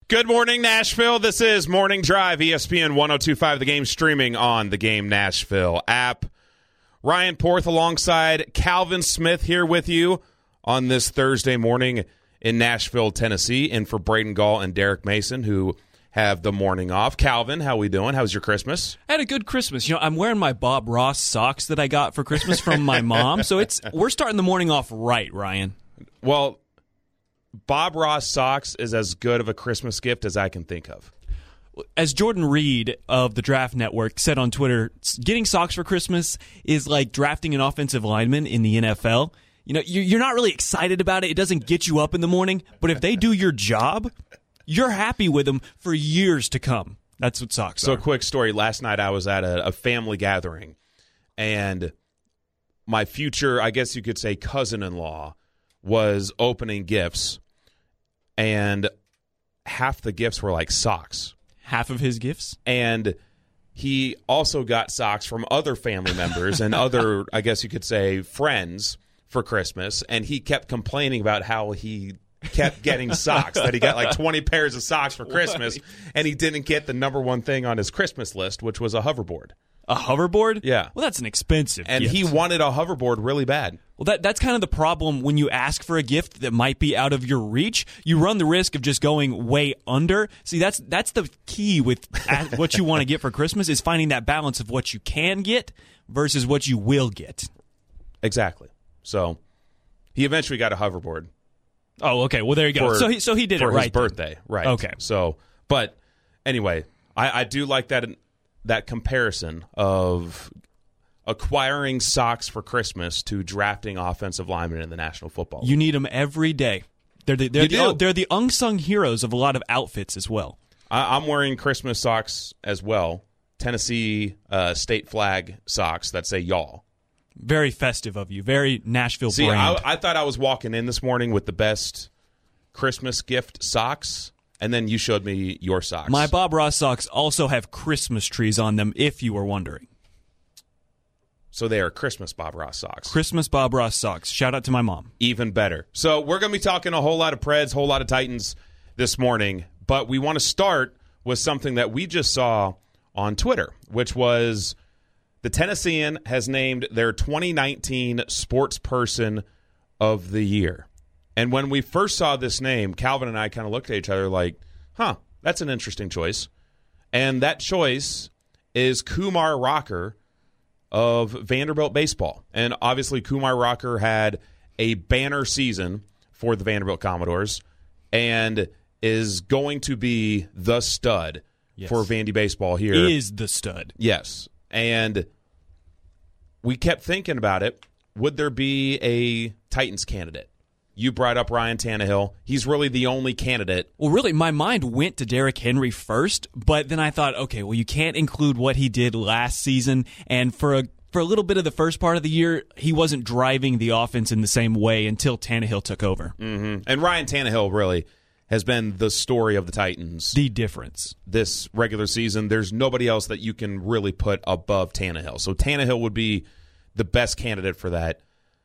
Good morning, Nashville. This is Morning Drive, ESPN 102.5, the game streaming on the Game Nashville app. Ryan Porth alongside Calvin Smith here with you on this Thursday morning in Nashville, Tennessee, and for Braden Gall and Derek Mason, who have the morning off. Calvin, how we doing? How's your Christmas? I had a good Christmas. I'm wearing my Bob Ross socks that I got for Christmas from my mom, so we're starting the morning off right, Ryan. Well, Bob Ross socks is as good of a Christmas gift as I can think of. As Jordan Reed of the Draft Network said on Twitter, getting socks for Christmas is like drafting an offensive lineman in the NFL. You're not really excited about it. It doesn't get you up in the morning, but if they do your job, you're happy with them for years to come. That's what socks are. So, a quick story. Last night I was at a family gathering, and my future, I guess you could say, cousin-in-law was opening gifts, and half the gifts were like socks. Half of his gifts? And he also got socks from other family members and other, I guess you could say, friends for Christmas, and he kept complaining about how he kept getting socks, that he got like 20 pairs of socks for Christmas, and he didn't get the number one thing on his Christmas list, which was a hoverboard. A hoverboard? Yeah. Well, that's an expensive and gift. He wanted a hoverboard really bad. Well, that's kind of the problem when you ask for a gift that might be out of your reach. You run the risk of just going way under. See, that's the key with what you want to get for Christmas is finding that balance of what you can get versus what you will get. Exactly. So he eventually got a hoverboard. Oh, okay. Well, there you go. So he did it right for his birthday, right? Okay. So, but anyway, I do like that comparison of acquiring socks for Christmas to drafting offensive linemen in the National Football League. You need them every day. They're the unsung heroes of a lot of outfits as well. I'm wearing Christmas socks as well. Tennessee state flag socks that say y'all. Very festive of you. Very Nashville See, brand. I thought I was walking in this morning with the best Christmas gift socks, and then you showed me your socks. My Bob Ross socks also have Christmas trees on them, if you were wondering. So they are Christmas Bob Ross socks. Christmas Bob Ross socks. Shout out to my mom. Even better. So we're going to be talking a whole lot of Preds, whole lot of Titans this morning, but we want to start with something that we just saw on Twitter, which was the Tennessean has named their 2019 Sports Person of the Year. And when we first saw this name, Calvin and I kind of looked at each other like, that's an interesting choice. And that choice is Kumar Rocker of Vanderbilt baseball. And obviously Kumar Rocker had a banner season for the Vanderbilt Commodores and is going to be the stud for Vandy baseball here. Is the stud. Yes. And we kept thinking about it. Would there be a Titans candidate? You brought up Ryan Tannehill. He's really the only candidate. Well, really, my mind went to Derrick Henry first, but then I thought, okay, well, you can't include what he did last season, and for a little bit of the first part of the year, he wasn't driving the offense in the same way until Tannehill took over. Mm-hmm. And Ryan Tannehill really has been the story of the Titans. The difference. This regular season, there's nobody else that you can really put above Tannehill. So Tannehill would be the best candidate for that.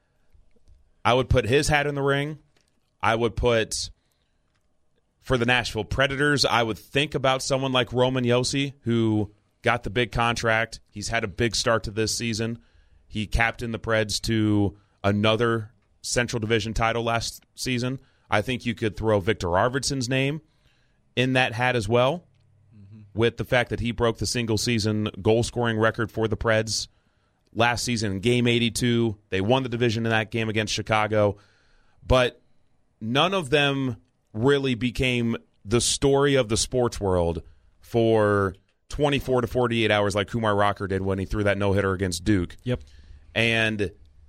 I would put his hat in the ring. I would put, for the Nashville Predators, I would think about someone like Roman Josi, who got the big contract. He's had a big start to this season. He captained the Preds to another Central Division title last season. I think you could throw Victor Arvidsson's name in that hat as well, with the fact that he broke the single-season goal-scoring record for the Preds last season in Game 82. They won the division in that game against Chicago. But none of them really became the story of the sports world for 24 to 48 hours like Kumar Rocker did when he threw that no-hitter against Duke. Yep. And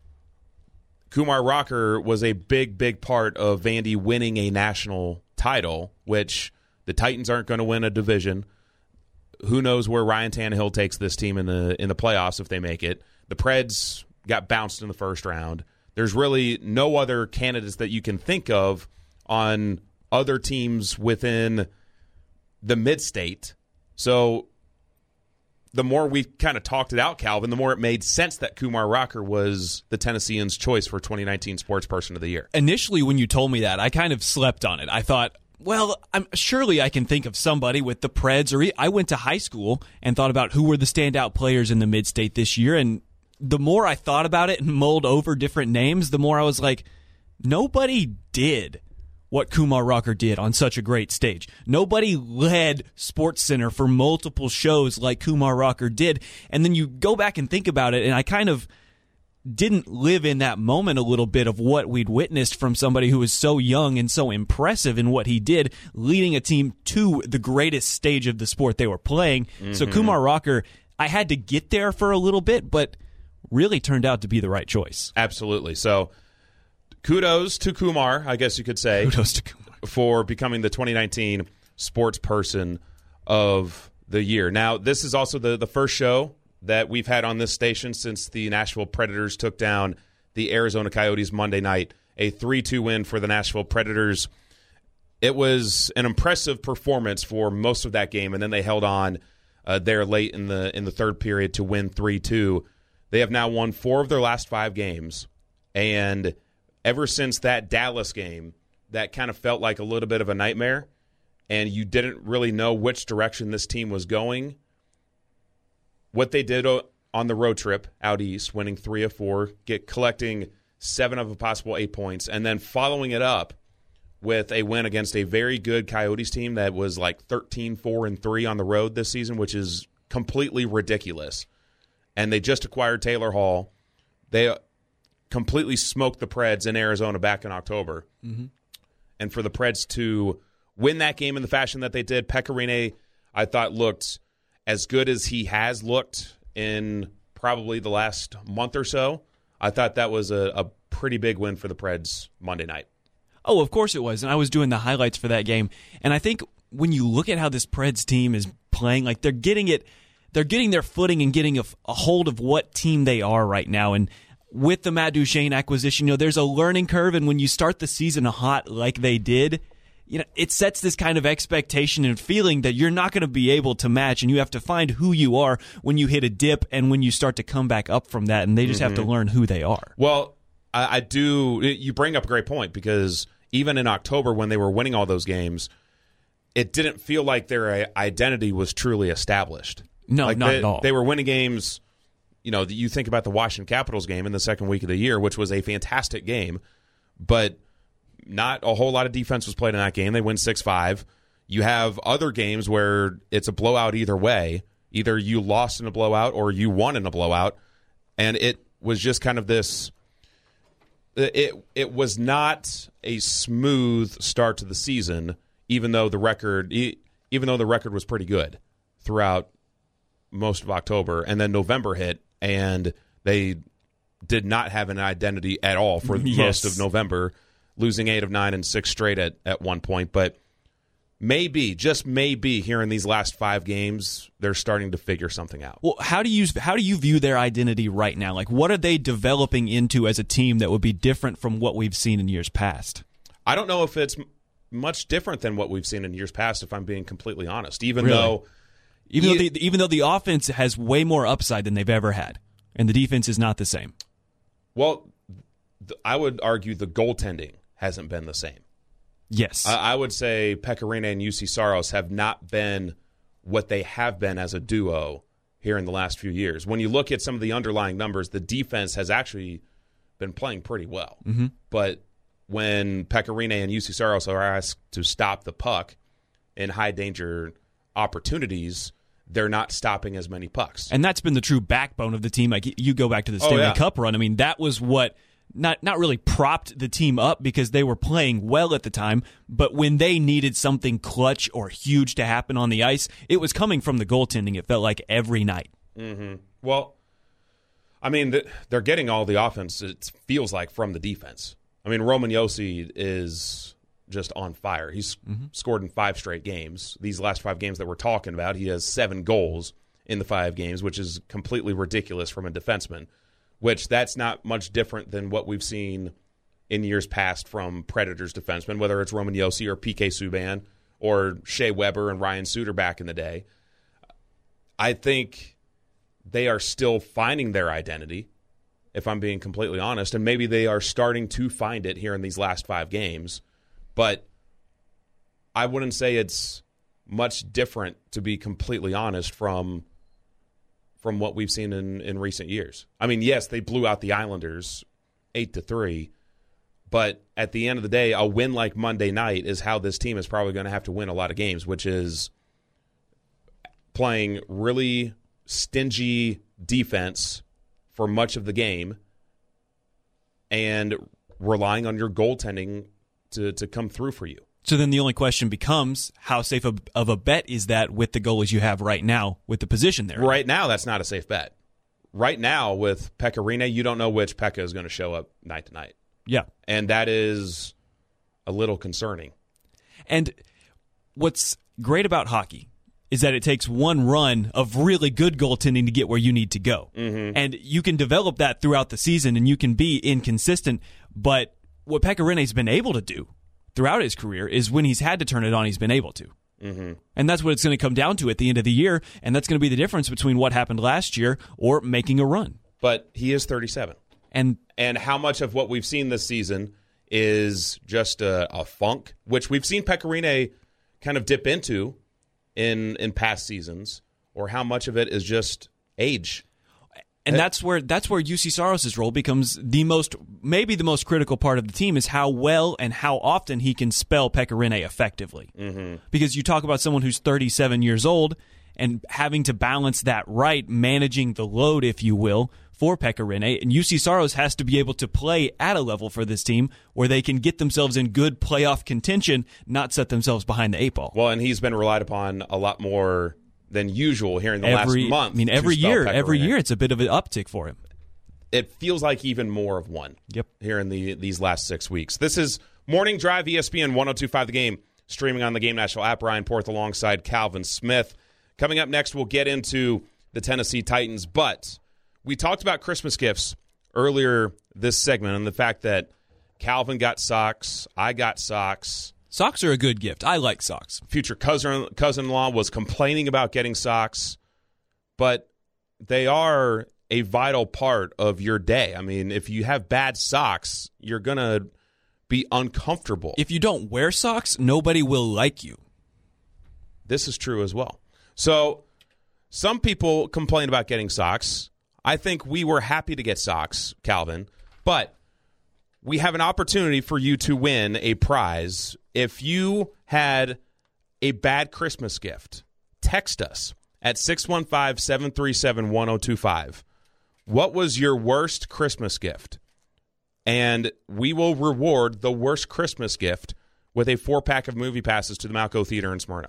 Kumar Rocker was a big, big part of Vandy winning a national title, which the Titans aren't going to win a division. Who knows where Ryan Tannehill takes this team in the playoffs if they make it. The Preds got bounced in the first round. There's really no other candidates that you can think of on other teams within the mid-state. So the more we kind of talked it out, Calvin, the more it made sense that Kumar Rocker was the Tennesseans' choice for 2019 Sports Person of the Year. Initially, when you told me that, I kind of slept on it. I thought, Well, surely I can think of somebody with the Preds, or I went to high school and thought about who were the standout players in the Mid-State this year, and the more I thought about it and mulled over different names, the more I was like, nobody did what Kumar Rocker did on such a great stage. Nobody led SportsCenter for multiple shows like Kumar Rocker did, and then you go back and think about it, and I kind of didn't live in that moment a little bit of what we'd witnessed from somebody who was so young and so impressive in what he did, leading a team to the greatest stage of the sport they were playing. Mm-hmm. So Kumar Rocker, I had to get there for a little bit, but really turned out to be the right choice. Absolutely. So kudos to Kumar, I guess you could say, kudos to Kumar, for becoming the 2019 Sports Person of the Year. Now, this is also the first show that we've had on this station since the Nashville Predators took down the Arizona Coyotes Monday night, a 3-2 win for the Nashville Predators. It was an impressive performance for most of that game, and then they held on there late in the third period to win 3-2. They have now won 4 of their last 5 games, and ever since that Dallas game, that kind of felt like a little bit of a nightmare, and you didn't really know which direction this team was going. What they did on the road trip out east, winning 3 of 4, collecting 7 of a possible 8 points, and then following it up with a win against a very good Coyotes team that was like 13-4-3 on the road this season, which is completely ridiculous. And they just acquired Taylor Hall. They completely smoked the Preds in Arizona back in October. Mm-hmm. And for the Preds to win that game in the fashion that they did, Pekka Rinne, I thought, looked as good as he has looked in probably the last month or so. I thought that was a pretty big win for the Preds Monday night. Oh, of course it was. And I was doing the highlights for that game. And I think when you look at how this Preds team is playing, like they're getting their footing and getting a hold of what team they are right now. And with the Matt Duchene acquisition, there's a learning curve. And when you start the season hot like they did, it sets this kind of expectation and feeling that you're not going to be able to match, and you have to find who you are when you hit a dip and when you start to come back up from that, and they just have to learn who they are. Well, I do. You bring up a great point, because even in October when they were winning all those games, it didn't feel like their identity was truly established. No, not at all. They were winning games. You think about the Washington Capitals game in the second week of the year, which was a fantastic game, but not a whole lot of defense was played in that game. They win 6-5. You have other games where it's a blowout either way. Either you lost in a blowout or you won in a blowout. And it was just kind of this it was not a smooth start to the season, even though the record was pretty good throughout most of October. And then November hit, and they did not have an identity at all for most of November, losing 8 of 9 and 6 straight at one point. But maybe, just maybe, here in these last 5 games, they're starting to figure something out. Well, how do you view their identity right now? Like, what are they developing into as a team that would be different from what we've seen in years past? I don't know if it's much different than what we've seen in years past, if I'm being completely honest. Even though the offense has way more upside than they've ever had, and the defense is not the same. Well, I would argue the goaltending hasn't been the same. Yes. I would say Pekka Rinne and Jussi Saros have not been what they have been as a duo here in the last few years. When you look at some of the underlying numbers, the defense has actually been playing pretty well. Mm-hmm. But when Pekka Rinne and Jussi Saros are asked to stop the puck in high-danger opportunities, they're not stopping as many pucks. And that's been the true backbone of the team. Like, you go back to the Stanley Cup run. I mean, that was what not really propped the team up, because they were playing well at the time, but when they needed something clutch or huge to happen on the ice, it was coming from the goaltending, it felt like, every night. Mm-hmm. Well, I mean, they're getting all the offense, it feels like, from the defense. I mean, Roman Josi is just on fire. He's scored in 5 straight games. These last 5 games that we're talking about, he has 7 goals in the 5 games, which is completely ridiculous from a defenseman, which that's not much different than what we've seen in years past from Predators defensemen, whether it's Roman Josi or PK Subban or Shea Weber and Ryan Suter back in the day. I think they are still finding their identity, if I'm being completely honest, and maybe they are starting to find it here in these last 5 games. But I wouldn't say it's much different, to be completely honest, from what we've seen in recent years. I mean, yes, they blew out the Islanders 8-3, but at the end of the day, a win like Monday night is how this team is probably going to have to win a lot of games, which is playing really stingy defense for much of the game and relying on your goaltending to come through for you. So then the only question becomes, how safe of a bet is that with the goalies you have right now with the position there? Right now, that's not a safe bet. Right now, with Pekka Rinne, you don't know which Pekka is going to show up night to night. Yeah. And that is a little concerning. And what's great about hockey is that it takes one run of really good goaltending to get where you need to go. Mm-hmm. And you can develop that throughout the season, and you can be inconsistent. But what Pekka Rinne's been able to do throughout his career is when he's had to turn it on, he's been able to. Mm-hmm. And that's what it's going to come down to at the end of the year, and that's going to be the difference between what happened last year or making a run. But he is 37. And how much of what we've seen this season is just a funk, which we've seen Pekka Rinne kind of dip into in past seasons, or how much of it is just age. And that's where UC Saros' role becomes maybe the most critical part of the team, is how well and how often he can spell Pekka Rinne effectively. Mm-hmm. Because you talk about someone who's 37 years old and having to balance that right, managing the load, if you will, for Pekka Rinne. And UC Saros has to be able to play at a level for this team where they can get themselves in good playoff contention, not set themselves behind the 8 ball. Well, and he's been relied upon a lot more than usual here in the last month. I mean, every year it's a bit of an uptick for him. It feels like even more of one. Yep. Here in these last 6 weeks. This is Morning Drive, ESPN 102.5 The Game, streaming on the Game National app. Ryan Porth alongside Calvin Smith. Coming up next, we'll get into the Tennessee Titans, but we talked about Christmas gifts earlier this segment and the fact that Calvin got socks, I got socks. Socks are a good gift. I like socks. Future cousin-in-law was complaining about getting socks, but they are a vital part of your day. I mean, if you have bad socks, you're going to be uncomfortable. If you don't wear socks, nobody will like you. This is true as well. So some people complain about getting socks. I think we were happy to get socks, Calvin, but we have an opportunity for you to win a prize. If you had a bad Christmas gift, text us at 615-737-1025. What was your worst Christmas gift? And we will reward the worst Christmas gift with a 4-pack of movie passes to the Malco Theater in Smyrna.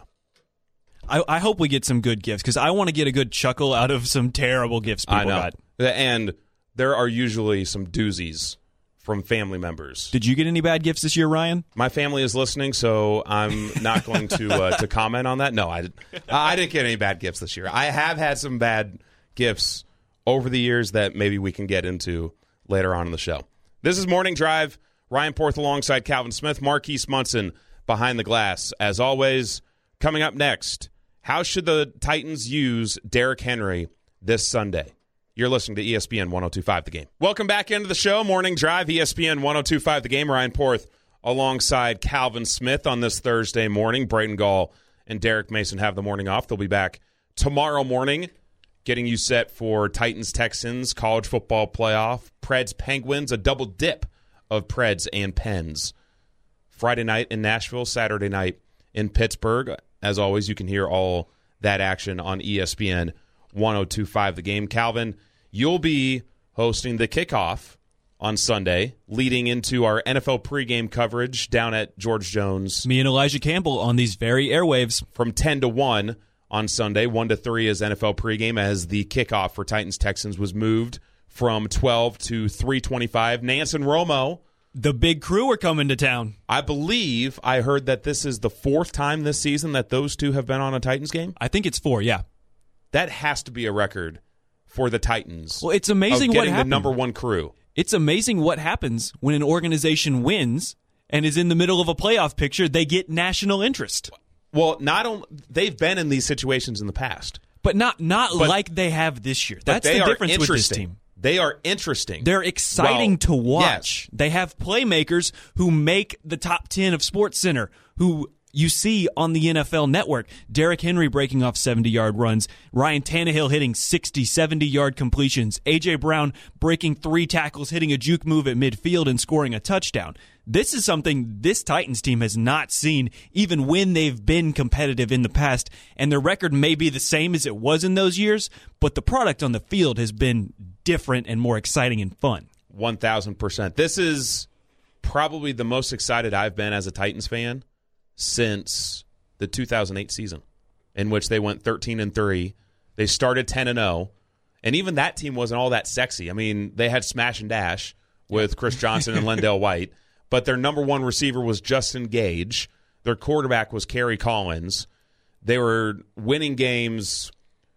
I hope we get some good gifts, because I want to get a good chuckle out of some terrible gifts people got. And there are usually some doozies from family members. Did you get any bad gifts this year, Ryan? My family is listening, so I'm not going to comment on that. No, I didn't get any bad gifts this year. I have had some bad gifts over the years that maybe we can get into later on in the show. This is Morning Drive. Ryan Porth alongside Calvin Smith. Marquise Munson behind the glass. As always, coming up next, how should the Titans use Derrick Henry this Sunday? You're listening to ESPN 102.5 The Game. Welcome back into the show. Morning Drive, ESPN 102.5 The Game. Ryan Porth alongside Calvin Smith on this Thursday morning. Brayton Gall and Derek Mason have the morning off. They'll be back tomorrow morning, getting you set for Titans-Texans, college football playoff, Preds-Penguins, a double dip of Preds and Pens. Friday night in Nashville, Saturday night in Pittsburgh. As always, you can hear all that action on ESPN 102.5 The Game. Calvin, you'll be hosting the kickoff on Sunday, leading into our NFL pregame coverage down at George Jones. Me and Elijah Campbell on these very airwaves. From 10 to 1 on Sunday. 1 to 3 is NFL pregame, as the kickoff for Titans-Texans was moved from 12 to 3:25. Nance and Romo. The big crew are coming to town. I believe I heard that this is the 4th time this season that those two have been on a Titans game. I think it's 4, yeah. That has to be a record for the Titans. Well, it's amazing what happens. The number one crew. It's amazing what happens when an organization wins and is in the middle of a playoff picture. They get national interest. Well, not only they've been in these situations in the past, but not like they have this year. That's the difference with this team. They are interesting. They're exciting to watch. Yes. They have playmakers who make the top 10 of SportsCenter, who you see on the NFL Network. Derrick Henry breaking off 70-yard runs, Ryan Tannehill hitting 60, 70-yard completions, A.J. Brown breaking 3 tackles, hitting a juke move at midfield and scoring a touchdown. This is something this Titans team has not seen even when they've been competitive in the past, and their record may be the same as it was in those years, but the product on the field has been different and more exciting and fun. 1,000%. This is probably the most excited I've been as a Titans fan since the 2008 season, in which they went 13-3. They started 10-0, and even that team wasn't all that sexy. I mean, they had smash and dash with Chris Johnson and Lendale White, but their number one receiver was Justin Gage. Their quarterback was Kerry Collins. They were winning games.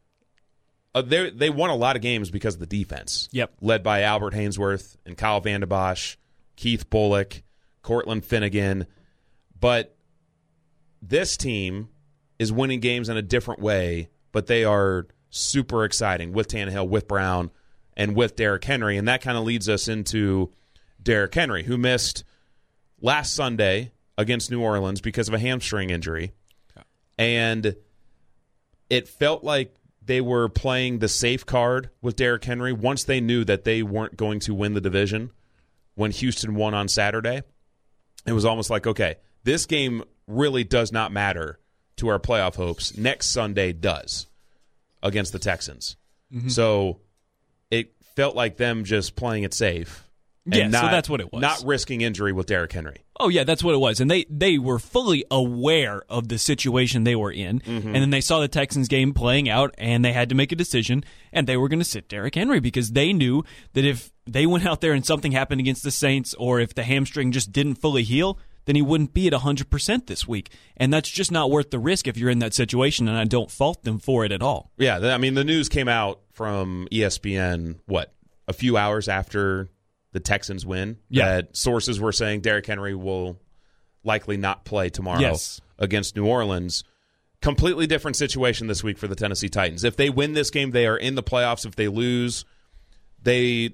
They won a lot of games because of the defense. Yep. Led by Albert Hainsworth and Kyle Van de Bosch, Keith Bullock, Cortland Finnegan. But this team is winning games in a different way, but they are super exciting with Tannehill, with Brown, and with Derrick Henry. And that kind of leads us into Derrick Henry, who missed last Sunday against New Orleans because of a hamstring injury. Okay. And it felt like they were playing the safe card with Derrick Henry once they knew that they weren't going to win the division when Houston won on Saturday. It was almost like, okay, this game really does not matter to our playoff hopes. Next Sunday does against the Texans. Mm-hmm. So it felt like them just playing it safe. Yeah, so that's what it was. Not risking injury with Derrick Henry. Oh, yeah, that's what it was. And they were fully aware of the situation they were in. Mm-hmm. And then they saw the Texans game playing out, and they had to make a decision, and they were going to sit Derrick Henry because they knew that if they went out there and something happened against the Saints or if the hamstring just didn't fully heal, then he wouldn't be at 100% this week. And that's just not worth the risk if you're in that situation, and I don't fault them for it at all. Yeah, I mean, the news came out from ESPN, a few hours after the Texans win, that sources were saying Derrick Henry will likely not play tomorrow against New Orleans. Completely different situation this week for the Tennessee Titans. If they win this game, they are in the playoffs. If they lose, they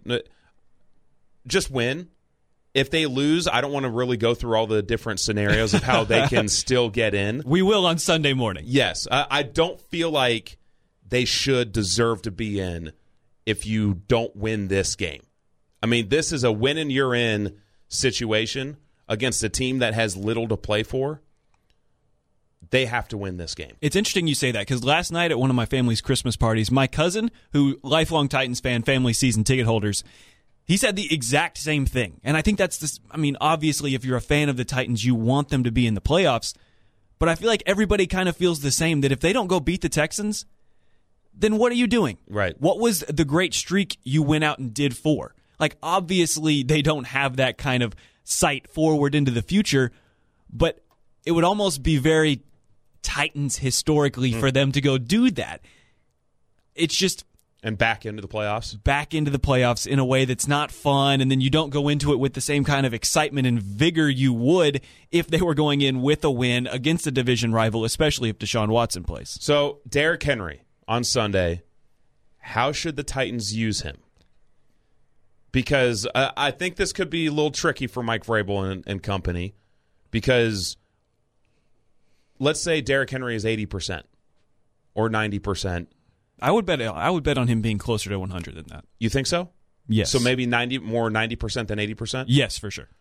just win. If they lose, I don't want to really go through all the different scenarios of how they can still get in. We will on Sunday morning. Yes. I don't feel like they should deserve to be in if you don't win this game. I mean, this is a win and you're in situation against a team that has little to play for. They have to win this game. It's interesting you say that because last night at one of my family's Christmas parties, my cousin, who lifelong Titans fan, family season ticket holders, he said the exact same thing. And I think that's this. I mean, obviously, if you're a fan of the Titans, you want them to be in the playoffs. But I feel like everybody kind of feels the same, that if they don't go beat the Texans, then what are you doing? Right. What was the great streak you went out and did for? Like, obviously, they don't have that kind of sight forward into the future, but it would almost be very Titans historically for them to go do that. It's just... And back into the playoffs? Back into the playoffs in a way that's not fun, and then you don't go into it with the same kind of excitement and vigor you would if they were going in with a win against a division rival, especially if Deshaun Watson plays. So, Derrick Henry on Sunday, how should the Titans use him? Because I think this could be a little tricky for Mike Vrabel and company, because let's say Derrick Henry is 80% or 90%. I would bet on him being closer to 100 than that. You think so? Yes. So maybe 90% than 80%? Yes, for sure.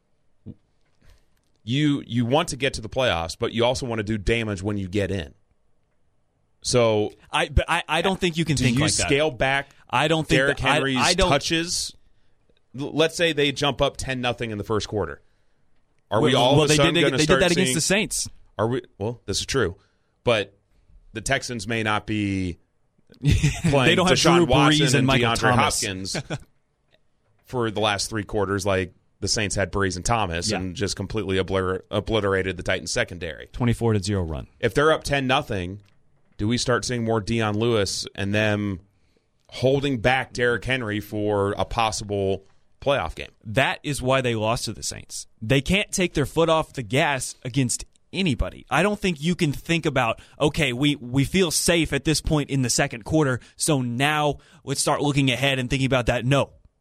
You want to get to the playoffs, but you also want to do damage when you get in. So I don't think you can think like that. Do you scale back I don't think Derrick Henry's touches? Let's say they jump up 10-0 in the first quarter. Are we all of a sudden going to start They did that against the Saints. Are we? Well, this is true. But the Texans may not be playing they don't have Deshaun Drew Watson Brees and Michael DeAndre Thomas. Hopkins for the last 3 quarters like the Saints had Brees and Thomas and just completely obliterated the Titans secondary. 24-0 run. If they're up 10-0, do we start seeing more Dion Lewis and them holding back Derrick Henry for a possible playoff game? That is why they lost to the Saints. They can't take their foot off the gas against anybody. I don't think you can think about, okay, we feel safe at this point in the second quarter, so now let's start looking ahead and thinking about that. No.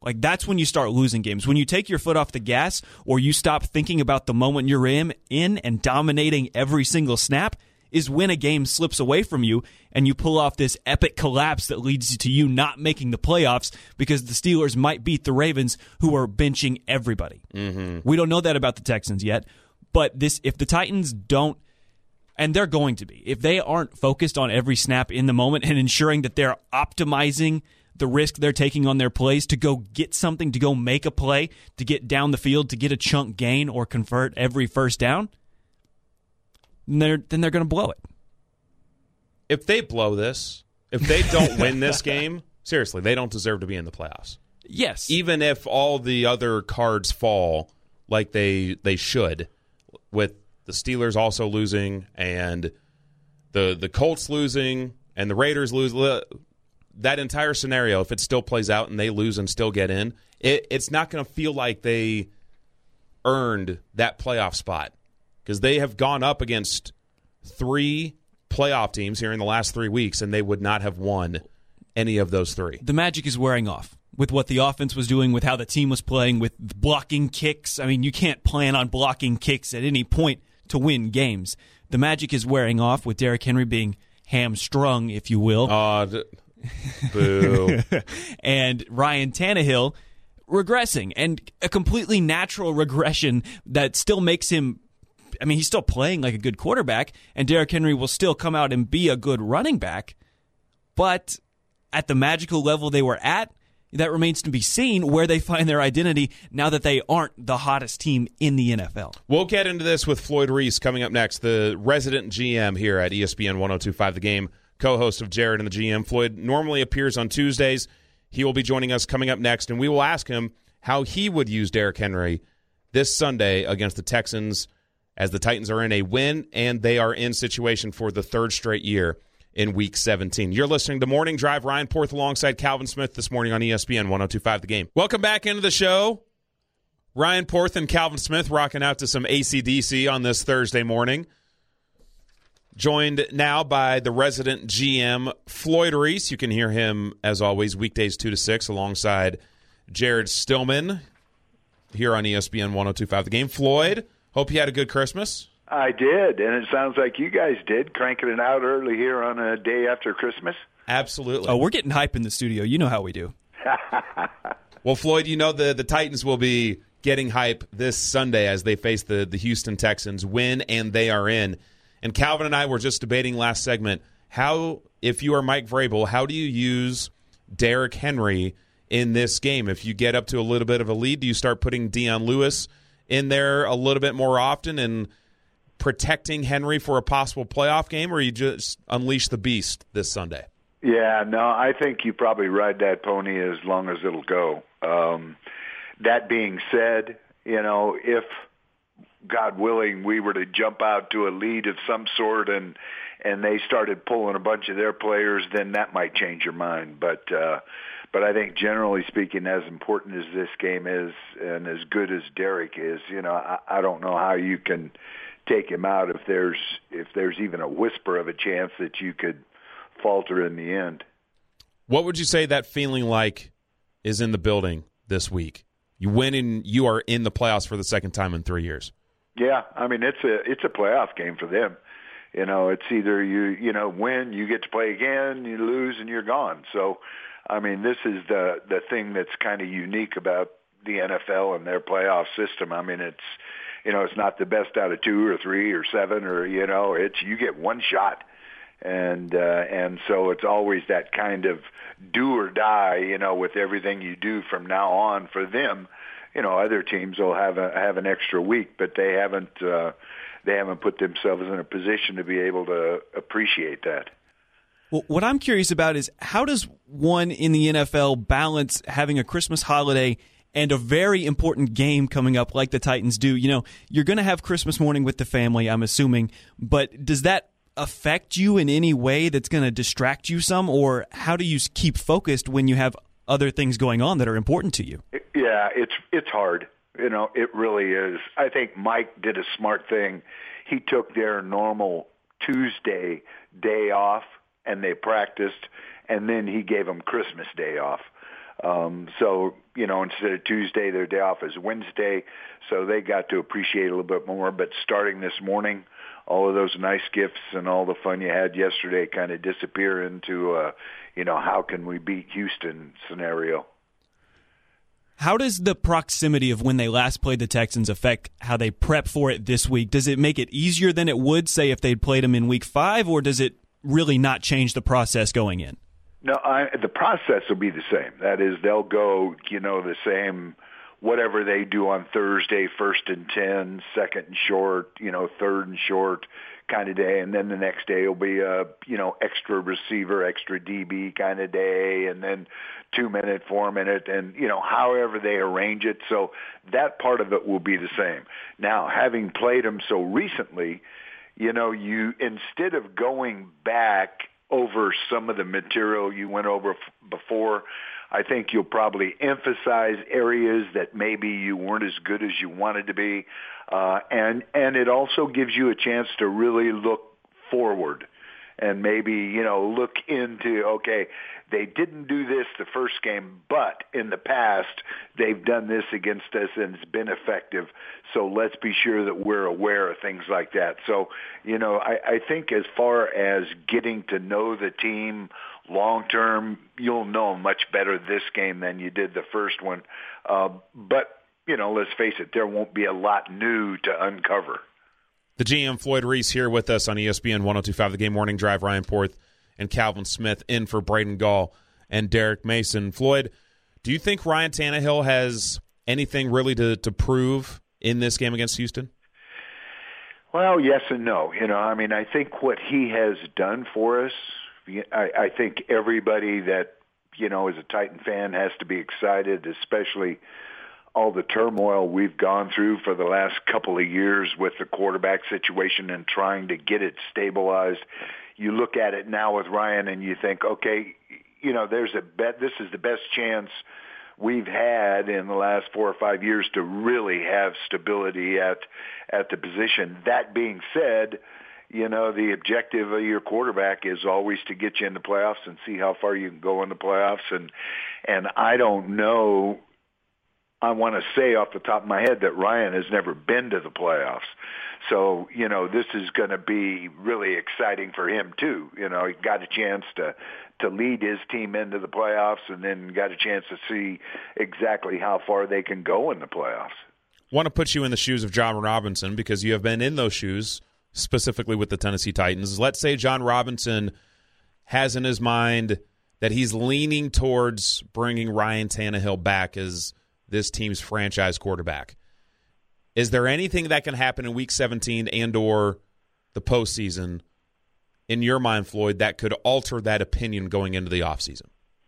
Like, that's when you start losing games. When you take your foot off the gas or you stop thinking about the moment you're in and dominating every single snap is when a game slips away from you and you pull off this epic collapse that leads to you not making the playoffs because the Steelers might beat the Ravens, who are benching everybody. Mm-hmm. We don't know that about the Texans yet, but if the Titans don't, and they're going to be, if they aren't focused on every snap in the moment and ensuring that they're optimizing the risk they're taking on their plays to go get something, to go make a play, to get down the field, to get a chunk gain or convert every first down, then they're going to blow it. If they blow this, if they don't win this game, seriously, they don't deserve to be in the playoffs. Yes. Even if all the other cards fall like they should, with the Steelers also losing and the Colts losing and the Raiders lose, that entire scenario, if it still plays out and they lose and still get in, it's not going to feel like they earned that playoff spot because they have gone up against 3 playoff teams here in the last 3 weeks, and they would not have won any of those 3. The magic is wearing off with what the offense was doing, with how the team was playing, with blocking kicks. I mean, you can't plan on blocking kicks at any point to win games. The magic is wearing off with Derrick Henry being hamstrung, if you will. Boo. And Ryan Tannehill regressing, and a completely natural regression that still makes him, I mean, he's still playing like a good quarterback, and Derrick Henry will still come out and be a good running back, but at the magical level they were at, that remains to be seen where they find their identity now that they aren't the hottest team in the NFL. We'll get into this with Floyd Reese coming up next, the resident GM here at ESPN 102.5 The Game, co-host of Jared and the GM. Floyd normally appears on Tuesdays. He will be joining us coming up next, and we will ask him how he would use Derrick Henry this Sunday against the Texans, as the Titans are in a win, and they are in situation for the 3rd straight year in Week 17. You're listening to Morning Drive. Ryan Porth alongside Calvin Smith this morning on ESPN 102.5 The Game. Welcome back into the show. Ryan Porth and Calvin Smith rocking out to some AC/DC on this Thursday morning. Joined now by the resident GM, Floyd Reese. You can hear him, as always, weekdays 2 to 6, alongside Jared Stillman here on ESPN 102.5 The Game. Floyd, hope you had a good Christmas. I did, and it sounds like you guys did, cranking it out early here on a day after Christmas. Absolutely. Oh, we're getting hype in the studio. You know how we do. Well, Floyd, you know the Titans will be getting hype this Sunday as they face the Houston Texans, win, and they are in. And Calvin and I were just debating last segment, how, if you are Mike Vrabel, how do you use Derrick Henry in this game? If you get up to a little bit of a lead, do you start putting Dion Lewis in there a little bit more often and protecting Henry for a possible playoff game, or you just unleash the beast this Sunday? Yeah, no, I think you probably ride that pony as long as it'll go. That being said, if, God willing, we were to jump out to a lead of some sort and they started pulling a bunch of their players, then that might change your mind. But I think generally speaking, as important as this game is and as good as Derrick is, I don't know how you can take him out if there's even a whisper of a chance that you could falter in the end. What would you say that feeling like is in the building this week? You win and you are in the playoffs for the second time in 3 years. Yeah, I mean it's a playoff game for them. It's either you win, you get to play again, you lose, and you're gone. So, I mean, this is the thing that's kind of unique about the NFL and their playoff system. I mean, it's not the best out of 2 or 3 or 7 or it's you get one shot, and so it's always that kind of do or die. With everything you do from now on for them. Other teams will have an extra week, but they haven't put themselves in a position to be able to appreciate that. Well, what I'm curious about is how does one in the NFL balance having a Christmas holiday and a very important game coming up like the Titans do? You're going to have Christmas morning with the family, I'm assuming, but does that affect you in any way that's going to distract you some, or how do you keep focused when you have other things going on that are important to you? Yeah, it's hard. It really is. I think Mike did a smart thing. He took their normal Tuesday day off, and they practiced, and then he gave them Christmas Day off. So, instead of Tuesday, their day off is Wednesday, so they got to appreciate a little bit more. But starting this morning, all of those nice gifts and all the fun you had yesterday kind of disappear into, how can we beat Houston scenario. How does the proximity of when they last played the Texans affect how they prep for it this week? Does it make it easier than it would, say, if they'd played them in Week 5, or does it really not change the process going in? No, the process will be the same. That is, they'll go, the same, whatever they do on Thursday, 1st and 10, 2nd and short, 3rd and short kind of day. And then the next day will be a, extra receiver, extra DB kind of day, and then 2-minute, 4-minute, and, however they arrange it. So that part of it will be the same. Now, having played them so recently, you, instead of going back over some of the material you went over before, I think you'll probably emphasize areas that maybe you weren't as good as you wanted to be. And it also gives you a chance to really look forward and maybe, look into, okay, they didn't do this the first game, but in the past they've done this against us and it's been effective. So let's be sure that we're aware of things like that. So, I think as far as getting to know the team long term, you'll know much better this game than you did the first one. But, let's face it, there won't be a lot new to uncover. The GM, Floyd Reese, here with us on ESPN 102.5 The Game Morning Drive. Ryan Porth and Calvin Smith in for Braden Gall and Derek Mason. Floyd, do you think Ryan Tannehill has anything really to prove in this game against Houston? Well, yes and no. I think what he has done for us, I think everybody that, is a Titan fan has to be excited, especially all the turmoil we've gone through for the last couple of years with the quarterback situation and trying to get it stabilized. You look at it now with Ryan and you think, okay, there's a bet. This is the best chance we've had in the last 4 or 5 years to really have stability at the position. That being said, the objective of your quarterback is always to get you in the playoffs and see how far you can go in the playoffs. And I don't know. I want to say off the top of my head that Ryan has never been to the playoffs. So, this is going to be really exciting for him too. He got a chance to lead his team into the playoffs and then got a chance to see exactly how far they can go in the playoffs. Want to put you in the shoes of John Robinson because you have been in those shoes, specifically with the Tennessee Titans. Let's say John Robinson has in his mind that he's leaning towards bringing Ryan Tannehill back as this team's franchise quarterback. Is there anything that can happen in Week 17 and or the postseason, in your mind, Floyd, that could alter that opinion going into the offseason?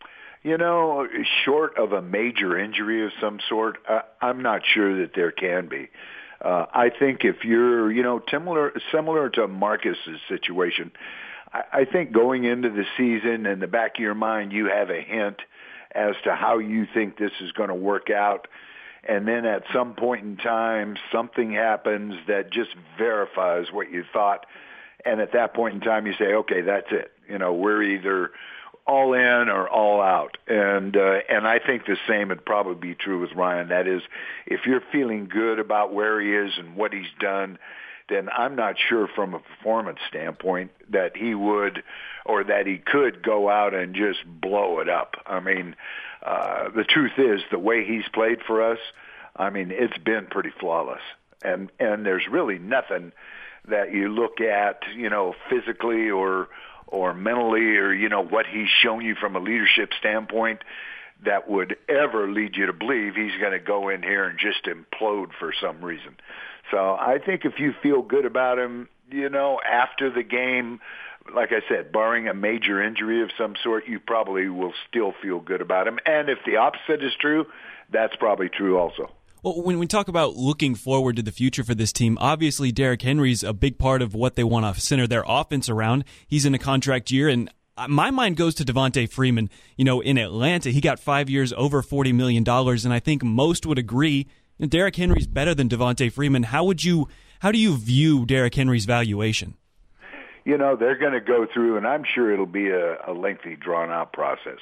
Short of a major injury of some sort, I'm not sure that there can be. I think if you're, similar to Marcus's situation, I think going into the season, in the back of your mind, you have a hint as to how you think this is going to work out. And then at some point in time, something happens that just verifies what you thought. And at that point in time, you say, okay, that's it. We're either all in or all out. And I think the same would probably be true with Ryan. That is, if you're feeling good about where he is and what he's done, then I'm not sure from a performance standpoint that he would or that he could go out and just blow it up. I mean, the truth is the way he's played for us, it's been pretty flawless. And there's really nothing that you look at, physically or mentally or, what he's shown you from a leadership standpoint that would ever lead you to believe he's going to go in here and just implode for some reason. So I think if you feel good about him, after the game, like I said, barring a major injury of some sort, you probably will still feel good about him. And if the opposite is true, that's probably true also. Well, when we talk about looking forward to the future for this team, obviously Derrick Henry's a big part of what they want to center their offense around. He's in a contract year, and my mind goes to Devontae Freeman. In Atlanta, he got 5 years, over $40 million, and I think most would agree Derrick Henry's better than Devontae Freeman. How do you view Derrick Henry's valuation? they're going to go through, and I'm sure it'll be a lengthy, drawn-out process.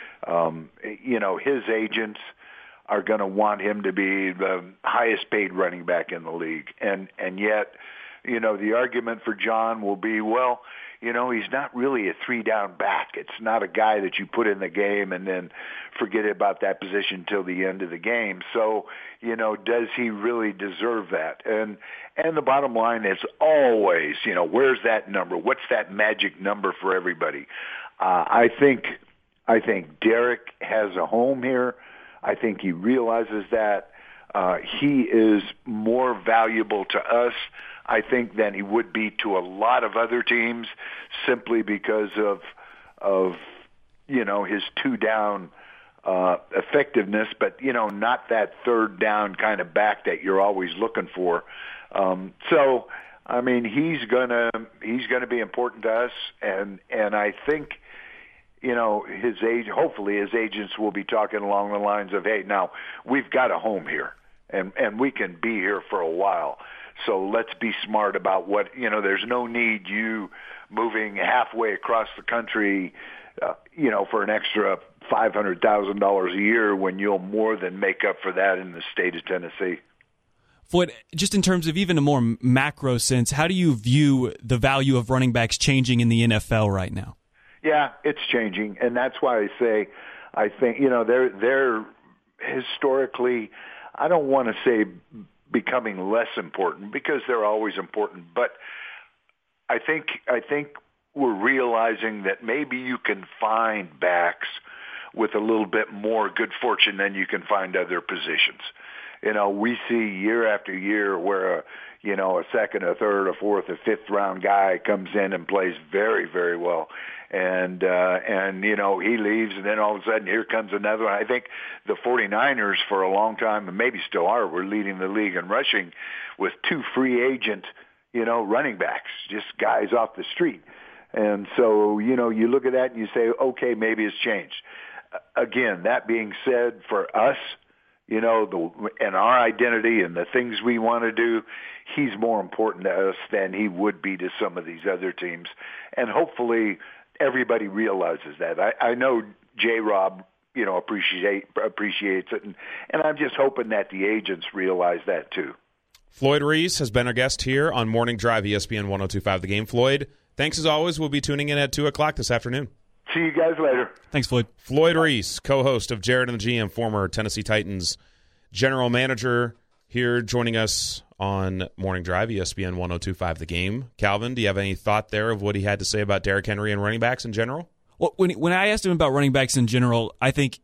His agents are going to want him to be the highest-paid running back in the league. And yet, the argument for John will be, well, he's not really a three-down back. It's not a guy that you put in the game and then forget about that position till the end of the game. So, does he really deserve that? And the bottom line is always, where's that number? What's that magic number for everybody? I think Derek has a home here. I think he realizes that. He is more valuable to us, I think, than he would be to a lot of other teams, simply because of his two-down effectiveness, but not that third down kind of back that you're always looking for. So, I mean, he's gonna be important to us, and I think hopefully his agents will be talking along the lines of, hey, now we've got a home here, and we can be here for a while. So let's be smart about what, there's no need you moving halfway across the country, for an extra $500,000 a year when you'll more than make up for that in the state of Tennessee. Floyd, just in terms of even a more macro sense, how do you view the value of running backs changing in the NFL right now? Yeah, it's changing, and that's why I think they're historically, I don't want to say becoming less important, because they're always important, but I think we're realizing that maybe you can find backs with a little bit more good fortune than you can find other positions. We see year after year where a second, a third, a fourth, a fifth round guy comes in and plays very, very well. And he leaves, and then all of a sudden here comes another one. I think the 49ers for a long time, and maybe still are, were leading the league in rushing with two free agent, running backs, just guys off the street. And so, you look at that and you say, okay, maybe it's changed. Again, that being said, for us, and our identity and the things we want to do, he's more important to us than he would be to some of these other teams. And hopefully everybody realizes that. I know J-Rob, appreciates it, and I'm just hoping that the agents realize that too. Floyd Reese has been our guest here on Morning Drive, ESPN 102.5 The Game. Floyd, thanks as always. We'll be tuning in at 2 o'clock this afternoon. See you guys later. Thanks, Floyd. Floyd Reese, co-host of Jared and the GM, former Tennessee Titans general manager, here joining us on Morning Drive, ESPN 102.5 The Game. Calvin, do you have any thought there of what he had to say about Derrick Henry and running backs in general? Well, when I asked him about running backs in general, I think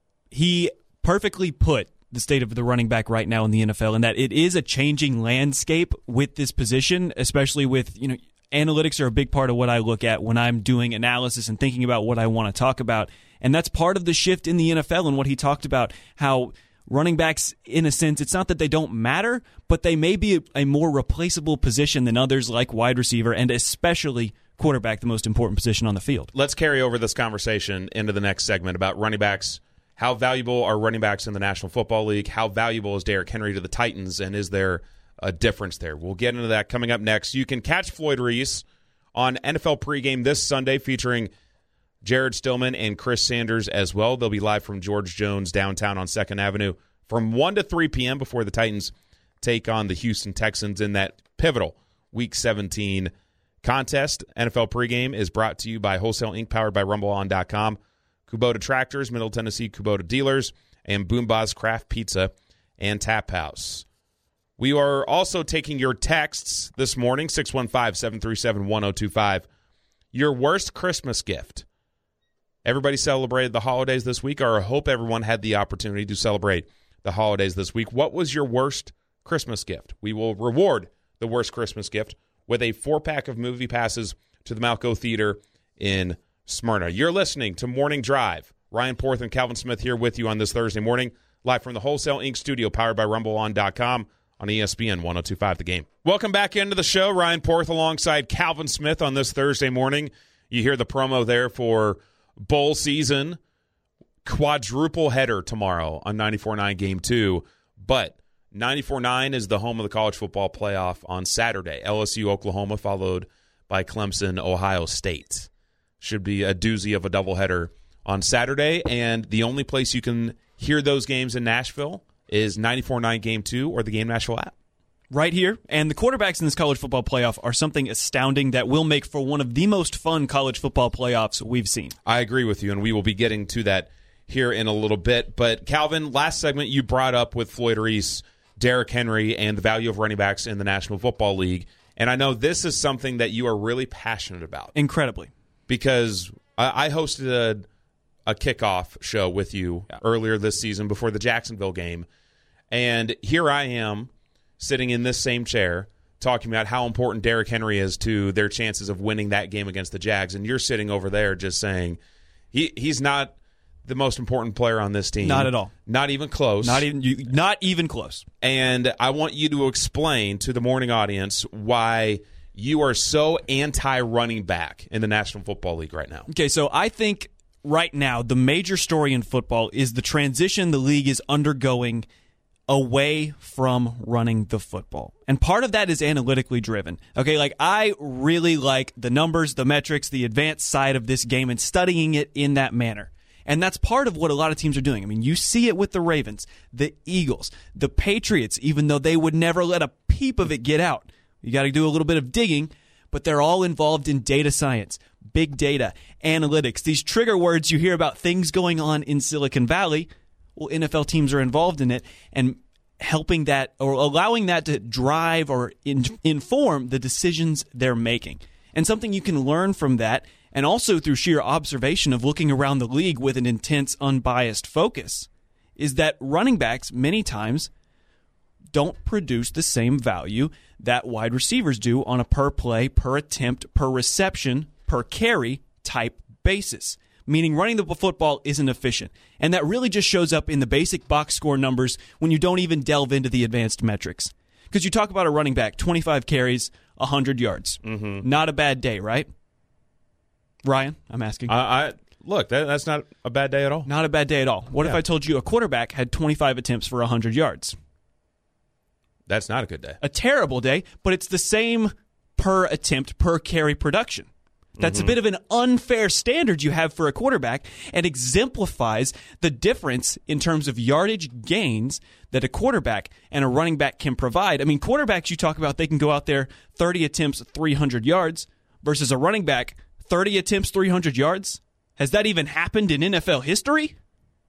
he perfectly put the state of the running back right now in the NFL, and that it is a changing landscape with this position, especially with, analytics are a big part of what I look at when I'm doing analysis and thinking about what I want to talk about. And that's part of the shift in the NFL, and what he talked about, how running backs, in a sense, it's not that they don't matter, but they may be a more replaceable position than others like wide receiver, and especially quarterback, the most important position on the field. Let's carry over this conversation into the next segment about running backs. How valuable are running backs in the National Football League? How valuable is Derrick Henry to the Titans, and is there a difference there? We'll get into that coming up next. You can catch Floyd Reese on NFL Pregame this Sunday, featuring Jared Stillman and Chris Sanders as well. They'll be live from George Jones downtown on 2nd Avenue from 1 to 3 p.m. before the Titans take on the Houston Texans in that pivotal Week 17 contest. NFL Pregame is brought to you by Wholesale Inc., powered by RumbleOn.com, Kubota Tractors, Middle Tennessee Kubota Dealers, and Boomba's Craft Pizza and Tap House. We are also taking your texts this morning, 615-737-1025. Your worst Christmas gift. Everybody celebrated the holidays this week, or I hope everyone had the opportunity to celebrate the holidays this week. What was your worst Christmas gift? We will reward the worst Christmas gift with a 4-pack of movie passes to the Malco Theater in Smyrna. You're listening to Morning Drive. Ryan Porth and Calvin Smith here with you on this Thursday morning, live from the Wholesale Inc. studio, powered by RumbleOn.com on ESPN 102.5 The Game. Welcome back into the show. Ryan Porth alongside Calvin Smith on this Thursday morning. You hear the promo there for bowl season. Quadruple header tomorrow on 94.9 Game 2. But 94.9 is the home of the college football playoff on Saturday. LSU, Oklahoma, followed by Clemson, Ohio State. Should be a doozy of a doubleheader on Saturday, and the only place you can hear those games in Nashville is 94.9 Game 2 or the Game Nashville app. Right here, and the quarterbacks in this college football playoff are something astounding that will make for one of the most fun college football playoffs we've seen. I agree with you, and we will be getting to that here in a little bit. But, Calvin, last segment you brought up with Floyd Reese, Derrick Henry, and the value of running backs in the National Football League. And I know this is something that you are really passionate about. Incredibly. Because I hosted a kickoff show with you earlier this season before the Jacksonville game. And here I am sitting in this same chair talking about how important Derrick Henry is to their chances of winning that game against the Jags. And you're sitting over there just saying he's not the most important player on this team. Not at all. Not even close. Not even close. And I want you to explain to the morning audience why you are so anti-running back in the National Football League right now. Okay, so I think right now the major story in football is the transition the league is undergoing away from running the football. And part of that is analytically driven. Okay, like I really like the numbers, the metrics, the advanced side of this game and studying it in that manner. And that's part of what a lot of teams are doing. I mean, you see it with the Ravens, the Eagles, the Patriots, even though they would never let a peep of it get out. You got to do a little bit of digging, but they're all involved in data science, big data, analytics. These trigger words you hear about things going on in Silicon Valley. Well, NFL teams are involved in it and helping that or allowing that to drive or inform the decisions they're making. And something you can learn from that, and also through sheer observation of looking around the league with an intense, unbiased focus, is that running backs many times don't produce the same value that wide receivers do on a per play, per attempt, per reception, per carry type basis. Meaning running the football isn't efficient. And that really just shows up in the basic box score numbers when you don't even delve into the advanced metrics. Because you talk about a running back, 25 carries, 100 yards. Mm-hmm. Not a bad day, right? Ryan, I'm asking. Look, that's not a bad day at all. Not a bad day at all. What if I told you a quarterback had 25 attempts for 100 yards? That's not a good day. A terrible day, but it's the same per attempt, per carry production. That's a bit of an unfair standard you have for a quarterback and exemplifies the difference in terms of yardage gains that a quarterback and a running back can provide. I mean, quarterbacks, you talk about, they can go out there 30 attempts, 300 yards versus a running back, 30 attempts, 300 yards. Has that even happened in NFL history?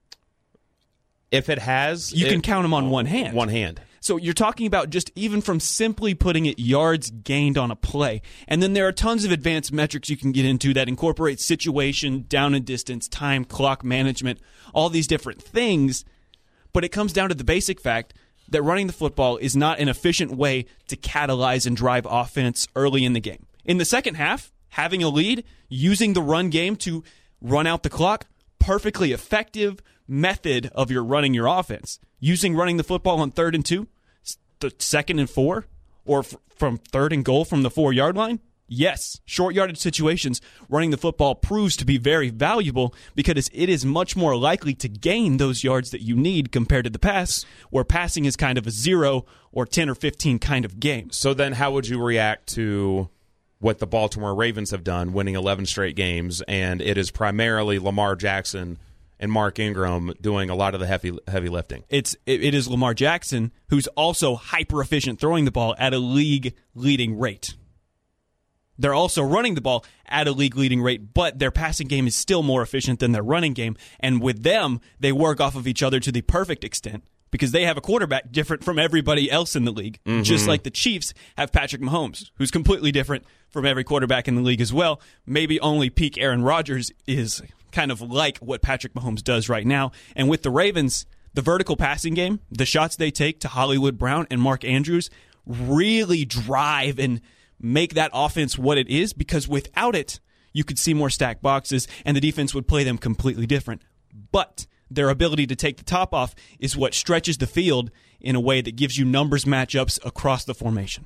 If it has, you can count them on one hand. One hand. So you're talking about just even from simply putting it yards gained on a play. And then there are tons of advanced metrics you can get into that incorporate situation, down and distance, time, clock management, all these different things. But it comes down to the basic fact that running the football is not an efficient way to catalyze and drive offense early in the game. In the second half, having a lead, using the run game to run out the clock, perfectly effective method of your running your offense. Using running the football on 3rd and 2, the 2nd and 4, or from 3rd and goal from the 4-yard line? Yes, short yardage situations, running the football proves to be very valuable because it is much more likely to gain those yards that you need compared to the pass, where passing is kind of a 0 or 10 or 15 kind of game. So then how would you react to what the Baltimore Ravens have done, winning 11 straight games, and it is primarily Lamar Jackson and Mark Ingram doing a lot of the heavy lifting? It is Lamar Jackson, who's also hyper-efficient throwing the ball at a league-leading rate. They're also running the ball at a league-leading rate, but their passing game is still more efficient than their running game. And with them, they work off of each other to the perfect extent because they have a quarterback different from everybody else in the league, just like the Chiefs have Patrick Mahomes, who's completely different from every quarterback in the league as well. Maybe only peak Aaron Rodgers is kind of like what Patrick Mahomes does right now. And with the Ravens, the vertical passing game, the shots they take to Hollywood Brown and Mark Andrews really drive and make that offense what it is, because without it, you could see more stacked boxes and the defense would play them completely different. But their ability to take the top off is what stretches the field in a way that gives you numbers matchups across the formation.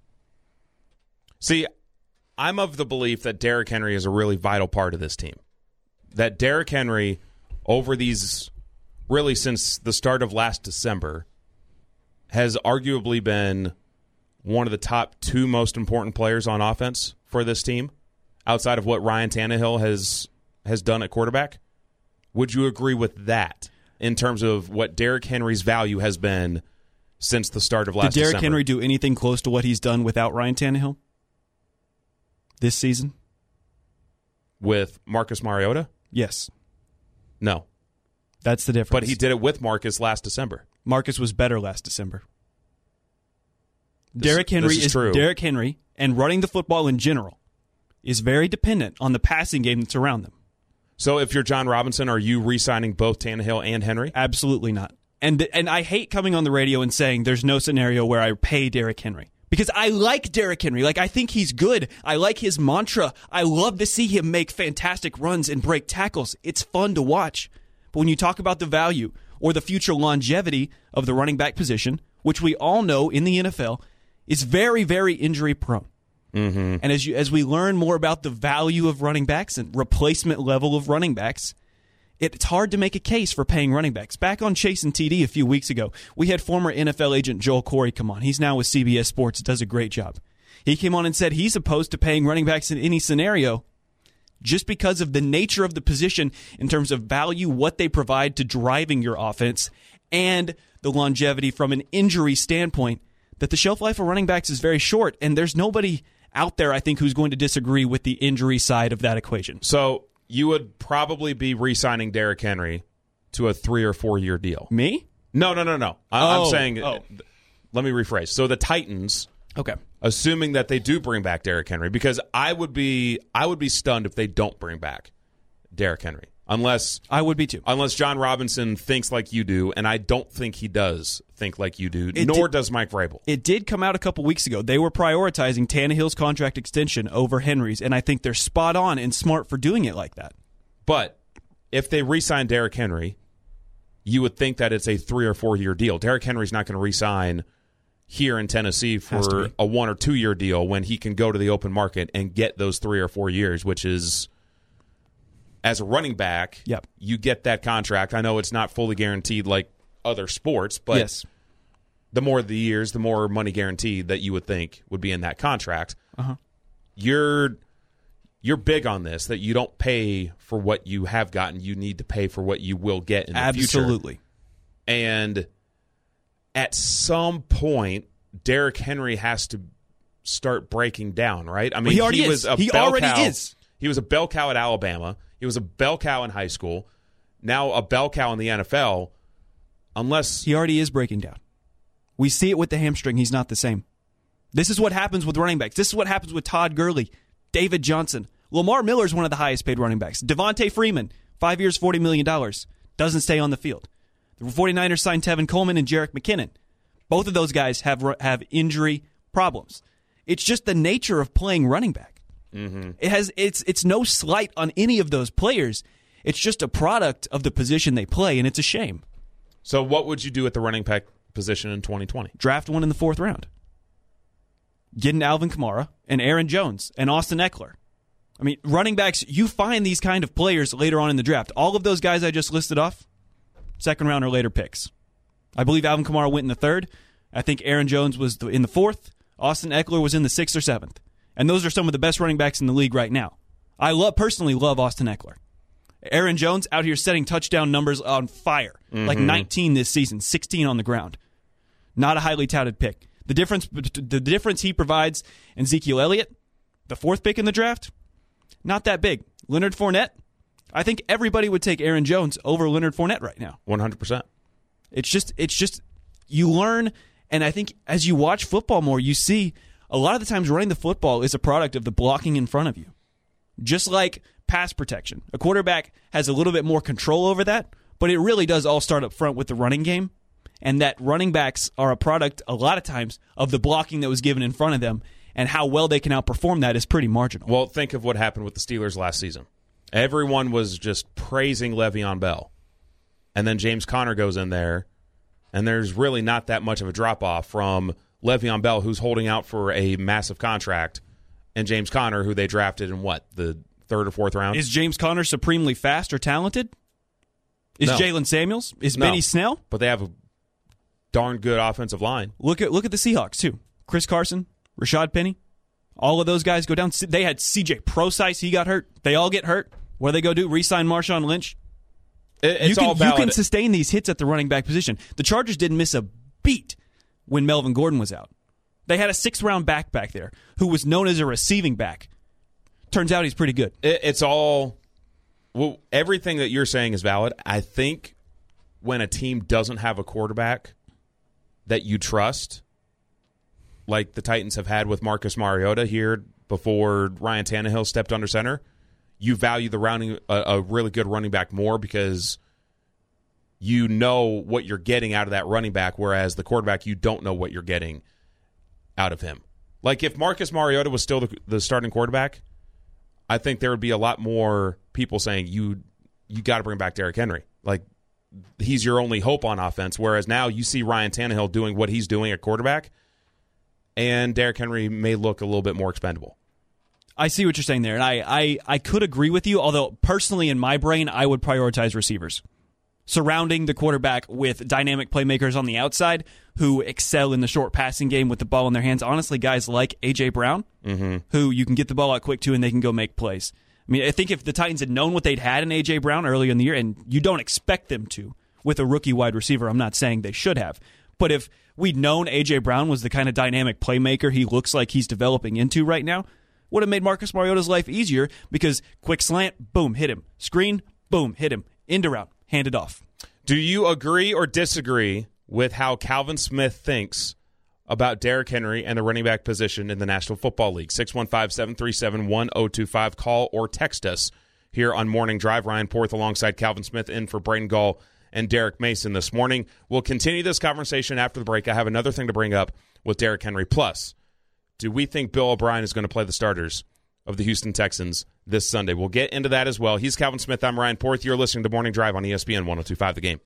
See, I'm of the belief that Derrick Henry is a really vital part of this team. That Derrick Henry, over these, really since the start of last December, has arguably been one of the top 2 most important players on offense for this team outside of what Ryan Tannehill has done at quarterback? Would you agree with that in terms of what Derrick Henry's value has been since the start of last Did Derrick December? Henry do anything close to what he's done without Ryan Tannehill this season? With Marcus Mariota? Yes. No. That's the difference. But he did it with Marcus last December. Marcus was better last December. Derrick Henry this is true. Derrick Henry, and running the football in general is very dependent on the passing game that's around them. So if you're John Robinson, are you re-signing both Tannehill and Henry? Absolutely not. And I hate coming on the radio and saying there's no scenario where I pay Derrick Henry. Because I like Derrick Henry. Like, I think he's good. I like his mantra. I love to see him make fantastic runs and break tackles. It's fun to watch. But when you talk about the value or the future longevity of the running back position, which we all know in the NFL is very, very injury prone. Mm-hmm. And as we learn more about the value of running backs and replacement level of running backs, it's hard to make a case for paying running backs. Back on Chase and TD a few weeks ago, we had former NFL agent Joel Corey come on. He's now with CBS Sports, does a great job. He came on and said he's opposed to paying running backs in any scenario just because of the nature of the position in terms of value, what they provide to driving your offense, and the longevity from an injury standpoint, that the shelf life of running backs is very short, and there's nobody out there, I think, who's going to disagree with the injury side of that equation. So you would probably be re-signing Derrick Henry to a 3 or 4 year deal. Me? No. I'm saying, let me rephrase. So the Titans, okay, assuming that they do bring back Derrick Henry, because I would be stunned if they don't bring back Derrick Henry. Unless I would be too. Unless John Robinson thinks like you do, and I don't think he does think like you do, nor does Mike Vrabel. It did come out a couple weeks ago. They were prioritizing Tannehill's contract extension over Henry's, and I think they're spot on and smart for doing it like that. But if they re-sign Derrick Henry, you would think that it's a 3 or 4 year deal. Derrick Henry's not going to re-sign here in Tennessee for a 1 or 2 year deal when he can go to the open market and get those 3 or 4 years, which is... As a running back, yep, you get that contract. I know it's not fully guaranteed like other sports, but yes, the more the years, the more money guaranteed that you would think would be in that contract. Uh-huh. You're big on this, that you don't pay for what you have gotten. You need to pay for what you will get in the future. Absolutely. And at some point, Derrick Henry has to start breaking down, right? I mean, he already is. He already is. He was a bell cow at Alabama. He was a bell cow in high school. Now a bell cow in the NFL. Unless he already is breaking down. We see it with the hamstring. He's not the same. This is what happens with running backs. This is what happens with Todd Gurley, David Johnson. Lamar Miller is one of the highest paid running backs. Devontae Freeman, 5 years, $40 million, doesn't stay on the field. The 49ers signed Tevin Coleman and Jerick McKinnon. Both of those guys have injury problems. It's just the nature of playing running back. Mm-hmm. It's no slight on any of those players. It's just a product of the position they play, and it's a shame. So what would you do at the running back position in 2020? Draft one in the 4th round. Getting Alvin Kamara and Aaron Jones and Austin Eckler. I mean, running backs, you find these kind of players later on in the draft. All of those guys I just listed off, 2nd round or later picks. I believe Alvin Kamara went in the 3rd. I think Aaron Jones was in the 4th. Austin Eckler was in the 6th or 7th. And those are some of the best running backs in the league right now. I personally love Austin Eckler. Aaron Jones out here setting touchdown numbers on fire. Mm-hmm. Like 19 this season, 16 on the ground. Not a highly touted pick. The difference he provides in Ezekiel Elliott, the 4th pick in the draft, not that big. Leonard Fournette, I think everybody would take Aaron Jones over Leonard Fournette right now. 100%. It's just you learn, and I think as you watch football more, you see a lot of the times running the football is a product of the blocking in front of you. Just like pass protection. A quarterback has a little bit more control over that, but it really does all start up front with the running game, and that running backs are a product, a lot of times, of the blocking that was given in front of them, and how well they can outperform that is pretty marginal. Well, think of what happened with the Steelers last season. Everyone was just praising Le'Veon Bell. And then James Conner goes in there, and there's really not that much of a drop-off from Le'Veon Bell, who's holding out for a massive contract, and James Conner, who they drafted in the 3rd or 4th round. Is James Conner supremely fast or talented? Is No. Jalen Samuels? Is Benny Snell? But they have a darn good offensive line. Look at the Seahawks, too. Chris Carson, Rashad Penny, All of those guys go down. They had C.J. Prosise. He got hurt. They all get hurt. What do they go do? Re-sign Marshawn Lynch? It's all valid. You can sustain these hits at the running back position. The Chargers didn't miss a beat when Melvin Gordon was out. They had a 6th-round back there who was known as a receiving back. Turns out he's pretty good. It's all... Well, everything that you're saying is valid. I think when a team doesn't have a quarterback that you trust, like the Titans have had with Marcus Mariota here before Ryan Tannehill stepped under center, you value a really good running back more because you know what you're getting out of that running back, whereas the quarterback, you don't know what you're getting out of him. Like if Marcus Mariota was still the starting quarterback, I think there would be a lot more people saying you got to bring back Derrick Henry. Like he's your only hope on offense, whereas now you see Ryan Tannehill doing what he's doing at quarterback, and Derrick Henry may look a little bit more expendable. I see what you're saying there, and I could agree with you, although personally in my brain, I would prioritize receivers. Surrounding the quarterback with dynamic playmakers on the outside who excel in the short passing game with the ball in their hands. Honestly, guys like A.J. Brown, who you can get the ball out quick to and they can go make plays. I mean, I think if the Titans had known what they'd had in A.J. Brown earlier in the year, and you don't expect them to with a rookie wide receiver, I'm not saying they should have, but if we'd known A.J. Brown was the kind of dynamic playmaker he looks like he's developing into right now, would have made Marcus Mariota's life easier because quick slant, boom, hit him. Screen, boom, hit him. End around, hand it off. Do you agree or disagree with how Calvin Smith thinks about Derrick Henry and the running back position in the National Football League? 615-737-1025. Call or text us here on Morning Drive. Ryan Porth alongside Calvin Smith in for Braden Gall and Derek Mason this morning. We'll continue this conversation after the break. I have another thing to bring up with Derrick Henry. Plus, do we think Bill O'Brien is going to play the starters of the Houston Texans this Sunday? We'll get into that as well. He's Calvin Smith. I'm Ryan Porth. You're listening to Morning Drive on ESPN 102.5 The Game.